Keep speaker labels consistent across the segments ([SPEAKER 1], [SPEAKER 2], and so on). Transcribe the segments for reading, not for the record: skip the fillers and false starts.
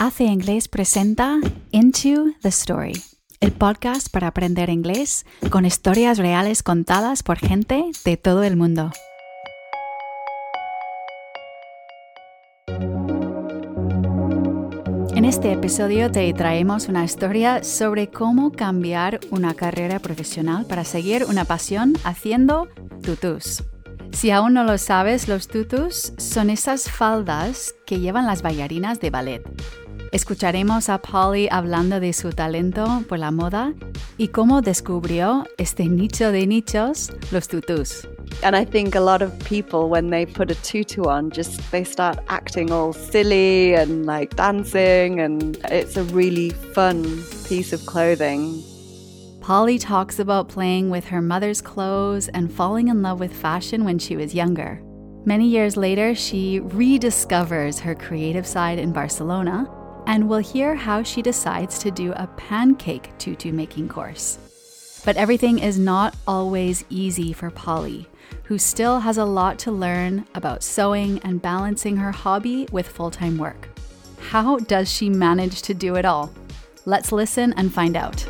[SPEAKER 1] Hace Inglés presenta Into the Story, el podcast para aprender inglés con historias reales contadas por gente de todo el mundo. En este episodio te traemos una historia sobre cómo cambiar una carrera profesional para seguir una pasión haciendo tutús. Si aún no lo sabes, los tutús son esas faldas que llevan las bailarinas de ballet. Escucharemos a Polly hablando de su talento por la moda y cómo descubrió este nicho de nichos, los tutús.
[SPEAKER 2] And I think a lot of people, when they put a tutu on, they start acting all silly and like dancing, and it's a really fun piece of clothing.
[SPEAKER 1] Polly talks about playing with her mother's clothes and falling in love with fashion when she was younger. Many years later, she rediscovers her creative side in Barcelona, and we'll hear how she decides to do a pancake tutu making course. But everything is not always easy for Polly, who still has a lot to learn about sewing and balancing her hobby with full-time work. How does she manage to do it all? Let's listen and find out.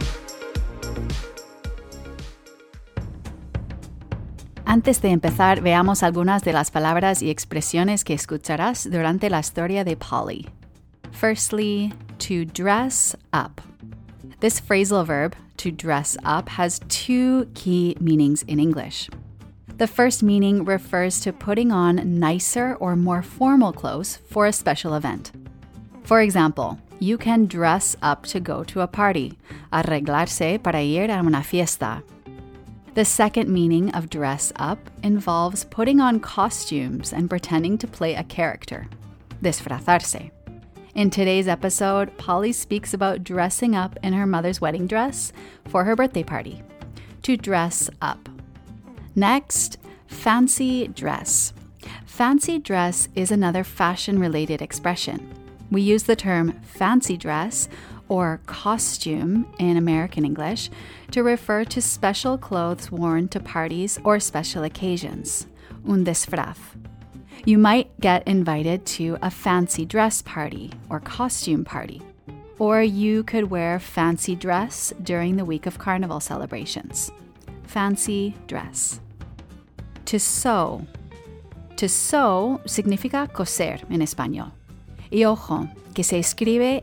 [SPEAKER 1] Antes de empezar, veamos algunas de las palabras y expresiones que escucharás durante la historia de Polly. Firstly, to dress up. This phrasal verb, to dress up, has two key meanings in English. The first meaning refers to putting on nicer or more formal clothes for a special event. For example, you can dress up to go to a party, arreglarse para ir a una fiesta. The second meaning of dress up involves putting on costumes and pretending to play a character, disfrazarse. In today's episode, Polly speaks about dressing up in her mother's wedding dress for her birthday party. To dress up. Next, fancy dress. Fancy dress is another fashion-related expression. We use the term fancy dress or costume in American English to refer to special clothes worn to parties or special occasions. Un disfraz. You might get invited to a fancy dress party or costume party. Or you could wear fancy dress during the week of carnival celebrations. Fancy dress. To sew. To sew significa coser en español. Y ojo, que se escribe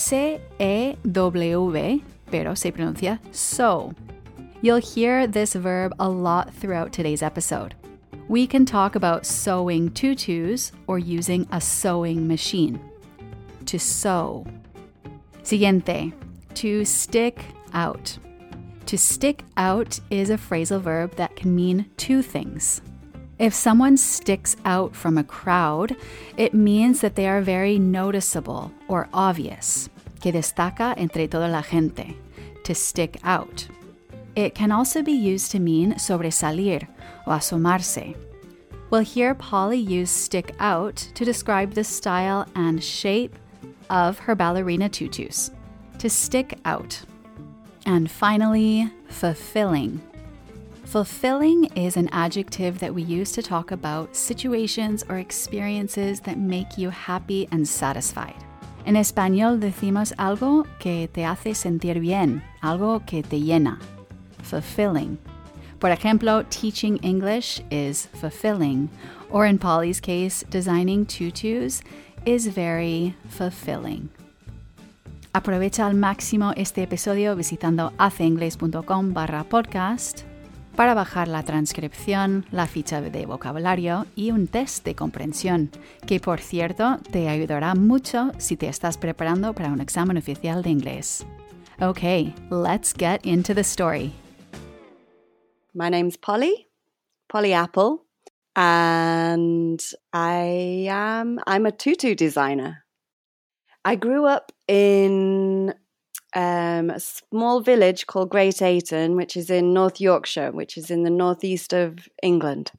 [SPEAKER 1] S-E-W, pero se pronuncia sew. You'll hear this verb a lot throughout today's episode. We can talk about sewing tutus or using a sewing machine. To sew. Siguiente. To stick out. To stick out is a phrasal verb that can mean two things. If someone sticks out from a crowd, it means that they are very noticeable or obvious, que destaca entre toda la gente, to stick out. It can also be used to mean sobresalir o asomarse. We'll hear Polly use stick out to describe the style and shape of her ballerina tutus. To stick out. And finally, fulfilling. Fulfilling is an adjective that we use to talk about situations or experiences that make you happy and satisfied. En español decimos algo que te hace sentir bien, algo que te llena. Fulfilling. Por ejemplo, teaching English is fulfilling, or in Polly's case, designing tutus is very fulfilling. Aprovecha al máximo este episodio visitando haceingles.com/podcast para bajar la transcripción, la ficha de vocabulario y un test de comprensión, que por cierto te ayudará mucho si te estás preparando para un examen oficial de inglés. Okay, let's get into the story.
[SPEAKER 2] My name's Polly Apple, and I'm a tutu designer. I grew up in a small village called Great Ayton, which is in North Yorkshire, which is in the northeast of England.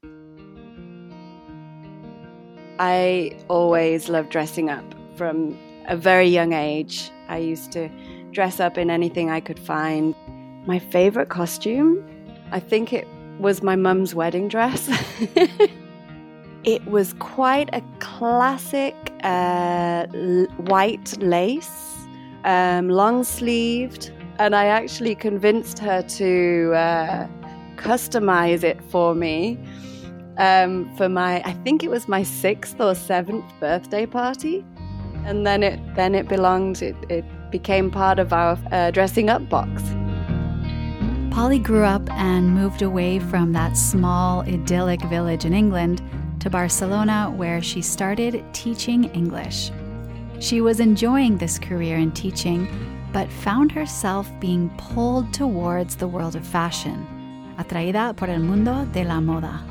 [SPEAKER 2] I always loved dressing up from a very young age. I used to dress up in anything I could find. My favorite costume, I think it was my mum's wedding dress. It was quite a classic white lace, long-sleeved, and I actually convinced her to customize it for me for I think it was my 6th or 7th birthday party. And then it belonged, it became part of our dressing up box.
[SPEAKER 1] Polly grew up and moved away from that small, idyllic village in England to Barcelona, where she started teaching English. She was enjoying this career in teaching, but found herself being pulled towards the world of fashion, atraída por el mundo de la moda.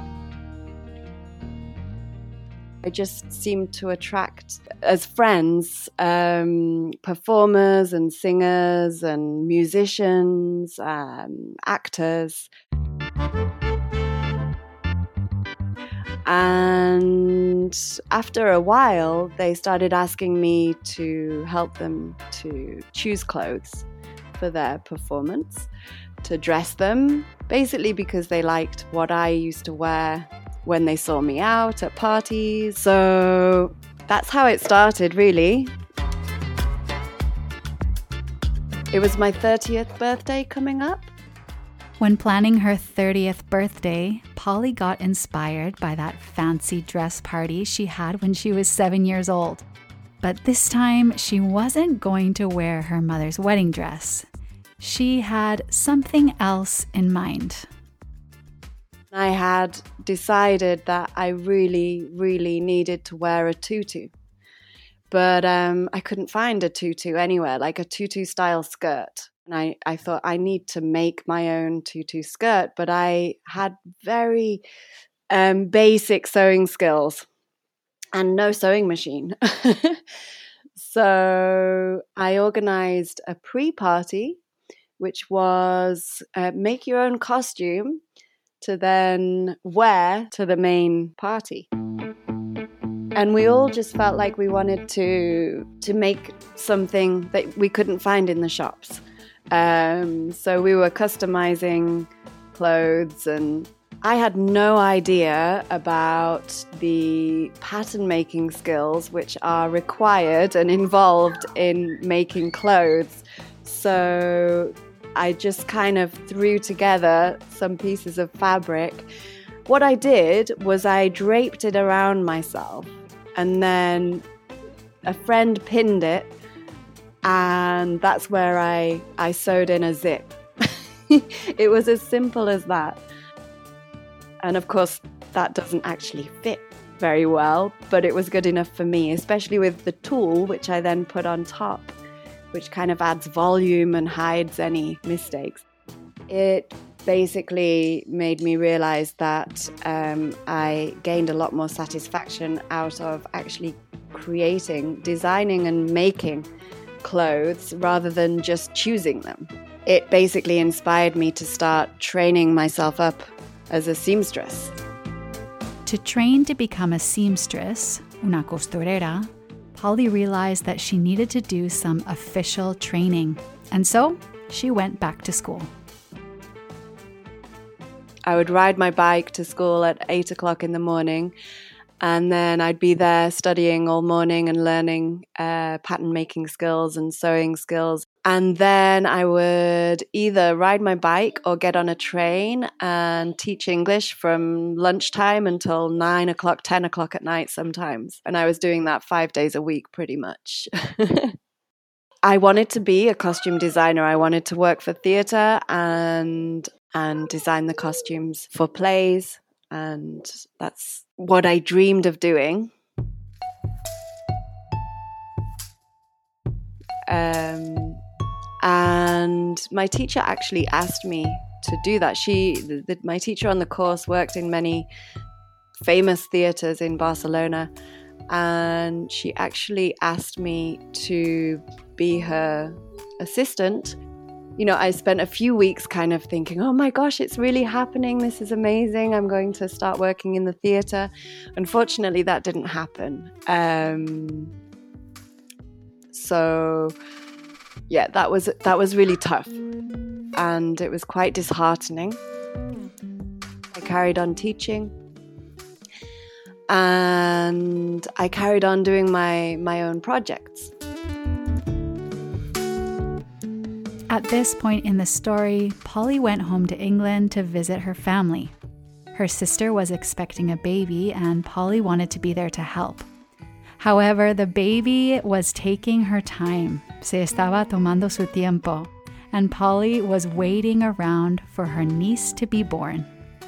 [SPEAKER 2] I just seemed to attract, as friends, performers and singers and musicians, actors. And after a while, they started asking me to help them to choose clothes for their performance, to dress them, basically because they liked what I used to wear when they saw me out at parties. So that's how it started, really. It was my 30th birthday coming up.
[SPEAKER 1] When planning her 30th birthday, Polly got inspired by that fancy dress party she had when she was 7 years old. But this time, she wasn't going to wear her mother's wedding dress. She had something else in mind.
[SPEAKER 2] I had decided that I really, really needed to wear a tutu. But I couldn't find a tutu anywhere, like a tutu style skirt. And I thought I need to make my own tutu skirt, but I had very basic sewing skills and no sewing machine. So I organized a pre-party, which was make your own costume to then wear to the main party. And we all just felt like we wanted to make something that we couldn't find in the shops. So we were customizing clothes, and I had no idea about the pattern making skills which are required and involved in making clothes. So I just kind of threw together some pieces of fabric. What I did was I draped it around myself, and then a friend pinned it, and that's where I sewed in a zip. It was as simple as that. And of course, that doesn't actually fit very well, but it was good enough for me, especially with the tulle, which I then put on top, which kind of adds volume and hides any mistakes. It basically made me realize that I gained a lot more satisfaction out of actually designing and making clothes rather than just choosing them. It basically inspired me to start training myself up as a seamstress.
[SPEAKER 1] To train to become a seamstress, una costurera, Polly realized that she needed to do some official training, and so she went back to school.
[SPEAKER 2] I would ride my bike to school at 8 o'clock in the morning, and then I'd be there studying all morning and learning pattern making skills and sewing skills. And then I would either ride my bike or get on a train and teach English from lunchtime until 9 o'clock, 10 o'clock at night sometimes. And I was doing that 5 days a week pretty much. I wanted to be a costume designer. I wanted to work for theatre and design the costumes for plays. And that's what I dreamed of doing. And my teacher actually asked me to do that. My teacher on the course worked in many famous theatres in Barcelona, and she actually asked me to be her assistant. You know, I spent a few weeks kind of thinking, oh my gosh, it's really happening. This is amazing. I'm going to start working in the theatre. Unfortunately, that didn't happen. So yeah, that was really tough. And it was quite disheartening. I carried on teaching. and I carried on doing my own projects.
[SPEAKER 1] At this point in the story, Polly went home to England to visit her family. Her sister was expecting a baby, and Polly wanted to be there to help. However, the baby was taking her time. Se estaba tomando su tiempo. And Polly was waiting around for her niece to be born.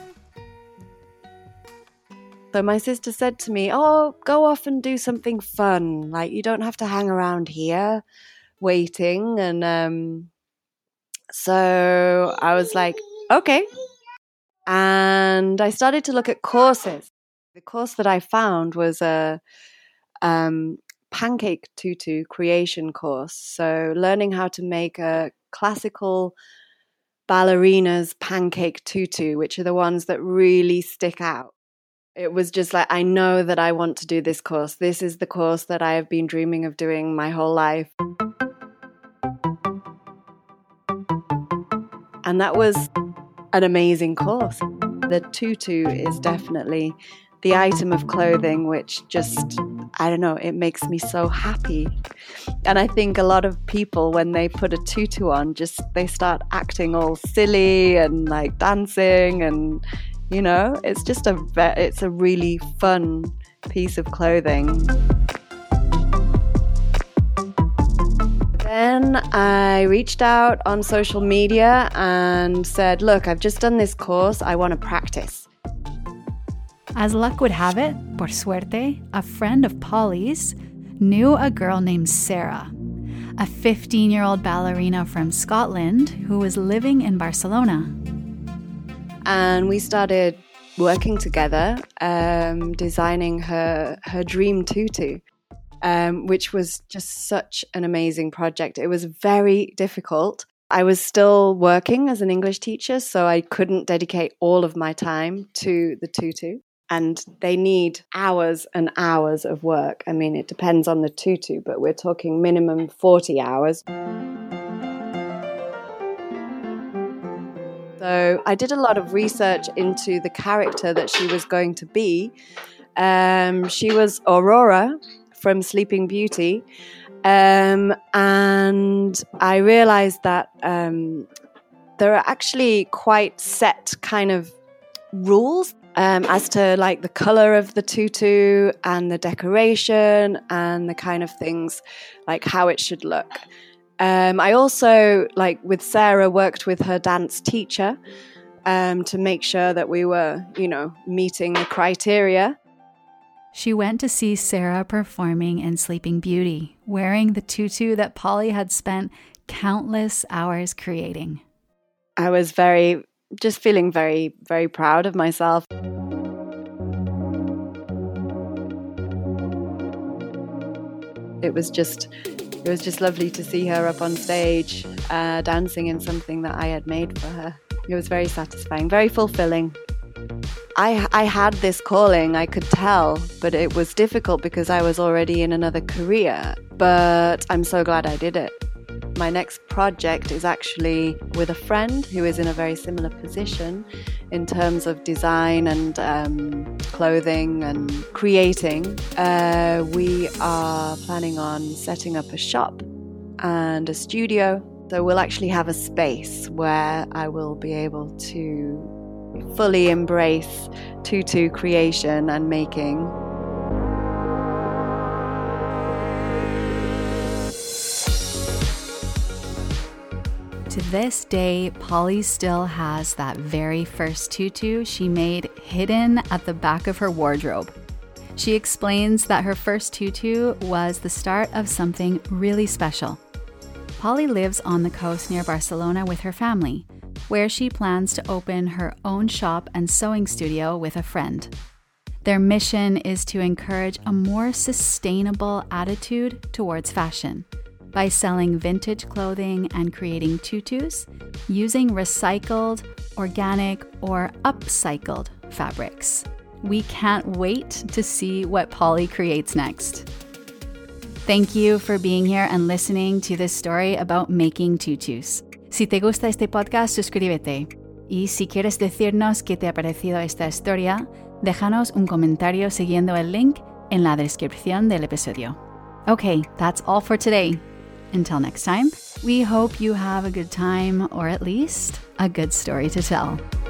[SPEAKER 2] So my sister said to me, "Oh, go off and do something fun. Like, you don't have to hang around here waiting." And so I was like, okay. And I started to look at courses. The course that I found was a pancake tutu creation course. So learning how to make a classical ballerina's pancake tutu, which are the ones that really stick out. It was just like, I know that I want to do this course. This is the course that I have been dreaming of doing my whole life. And that was an amazing course. The tutu is definitely the item of clothing which just, I don't know, it makes me so happy. And I think a lot of people, when they put a tutu on, just they start acting all silly and like dancing, and you know, it's just it's a really fun piece of clothing. Then I reached out on social media and said, look, I've just done this course, I want to practice.
[SPEAKER 1] As luck would have it, por suerte, a friend of Polly's knew a girl named Sarah, a 15-year-old ballerina from Scotland who was living in Barcelona.
[SPEAKER 2] And we started working together, designing her dream tutu, which was just such an amazing project. It was very difficult. I was still working as an English teacher, so I couldn't dedicate all of my time to the tutu. And they need hours and hours of work. I mean, it depends on the tutu, but we're talking minimum 40 hours. So I did a lot of research into the character that she was going to be. She was Aurora from Sleeping Beauty. And I realized that there are actually quite set kind of rules as to like the color of the tutu and the decoration and the kind of things like how it should look. I also, like with Sarah, worked with her dance teacher to make sure that we were, you know, meeting the criteria.
[SPEAKER 1] She went to see Sarah performing in Sleeping Beauty, wearing the tutu that Polly had spent countless hours creating.
[SPEAKER 2] I was just feeling very, very proud of myself. It was just lovely to see her up on stage, dancing in something that I had made for her. It was very satisfying, very fulfilling. I had this calling, I could tell, but it was difficult because I was already in another career. But I'm so glad I did it. My next project is actually with a friend who is in a very similar position in terms of design and clothing and creating. We are planning on setting up a shop and a studio. So we'll actually have a space where I will be able to fully embrace tutu creation and making.
[SPEAKER 1] To this day, Polly still has that very first tutu she made hidden at the back of her wardrobe. She explains that her first tutu was the start of something really special. Polly lives on the coast near Barcelona with her family, where she plans to open her own shop and sewing studio with a friend. Their mission is to encourage a more sustainable attitude towards fashion by selling vintage clothing and creating tutus using recycled, organic, or upcycled fabrics. We can't wait to see what Polly creates next. Thank you for being here and listening to this story about making tutus. Si te gusta este podcast, suscríbete. Y si quieres decirnos qué te ha parecido esta historia, Déjanos un comentario siguiendo el link en la descripción del episodio. Okay, that's all for today. Until next time, we hope you have a good time, or at least a good story to tell.